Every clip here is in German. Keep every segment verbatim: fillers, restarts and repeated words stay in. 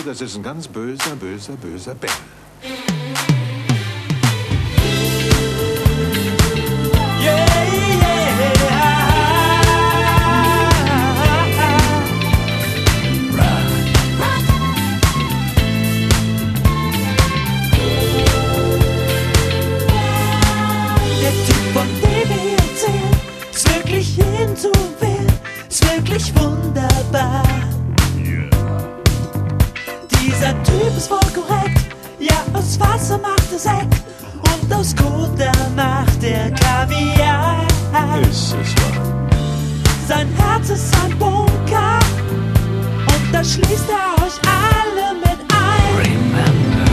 das ist ein ganz böser, böser, böser Bengel. Wirklich wunderbar. Yeah. Dieser Typ ist voll korrekt. Ja, aus Wasser macht er Sekt und aus Koda macht er Kaviar. Ist es wahr? Sein Herz ist ein Bunker und da schließt er euch alle mit ein. Remember.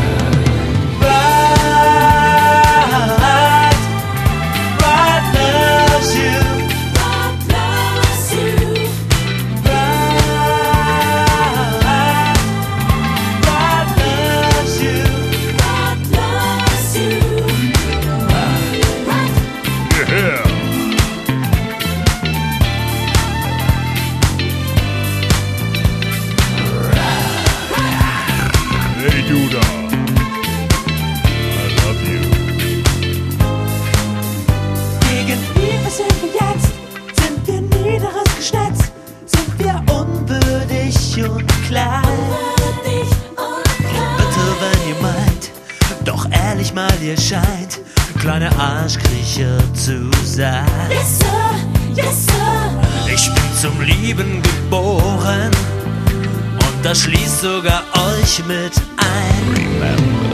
Rod, Rod loves you. Hey du da, I love you. Gegen ihn sind wir jetzt, sind wir niederes Geschnetz, sind wir unwürdig und klein. Bitte, wenn ihr meint, doch ehrlich mal, ihr scheint kleine Arschkriecher zu sein. Yes, sir, yes, sir. Ich bin zum Lieben geboren und das schließt sogar euch mit ein. Remember.